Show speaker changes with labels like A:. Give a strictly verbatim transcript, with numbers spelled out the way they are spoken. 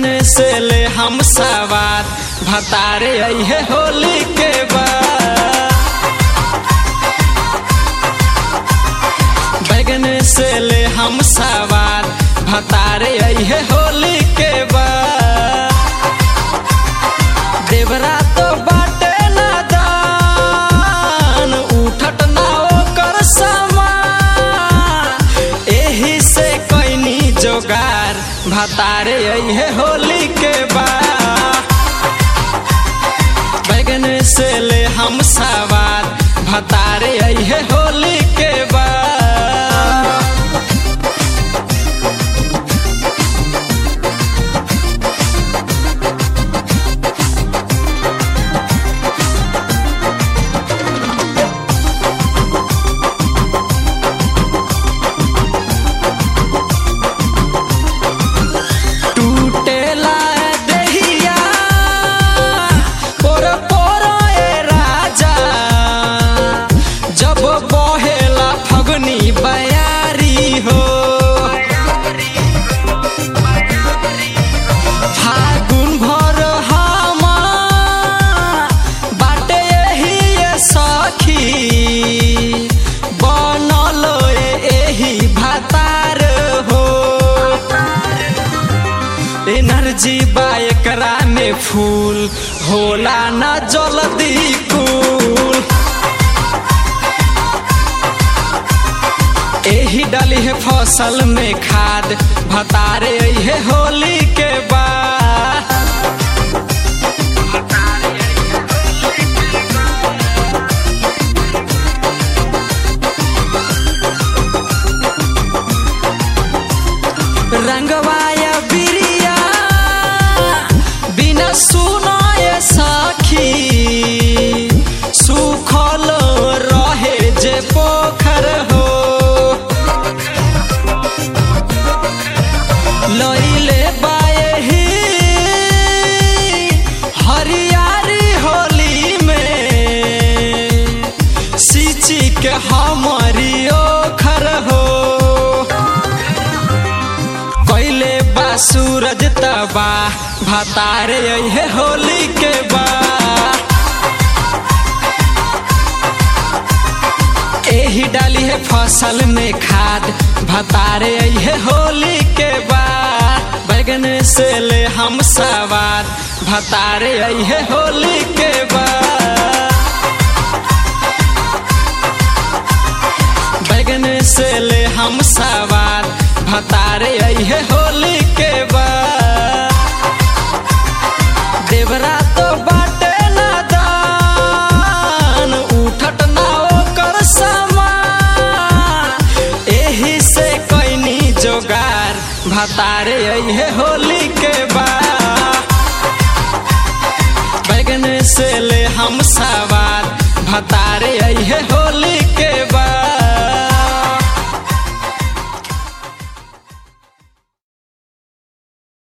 A: बैगन से ले हम सवार भतारे अइहे होली के बाद। बैगन से ले हम सवार भतारे अइहे होली के बाद। देवरा तो बाटे ना दान उठट ना ओकर समान, एही से कैनी जोगार भतारे अइहे होली के बाद। बैगन से ले हम सवार भतारे अइहे होली के बाद। एनर्जी बा एकरा में फूल होला ना जल्दी कूल, एही डाली है फसल में खाद भतारे अइहे होली के बाद। रंगवाया बिरिया बिना सुनाए सखी, सुखल रहे जे पोखर हो। लइले बाएही हरियारी होली में, सींची के हमारी ओखर हो। कैले बा सूरज तबा भतारे अइहे होली के बाद। एही डाली है फसल में खाद भतारे अइहे होली के बाद। बैगन से ले हम सवार भतारे अइहे होली के बाद। बैगन से ले हम सवार भतारे अइहे होली के बाद। देवरा तो बाटे ना दान उठट ना ओकर समान, एही से कैनी जोगार भतारे अइहे होली के बाद। बैगन से ले हम सवार भतारे अइहे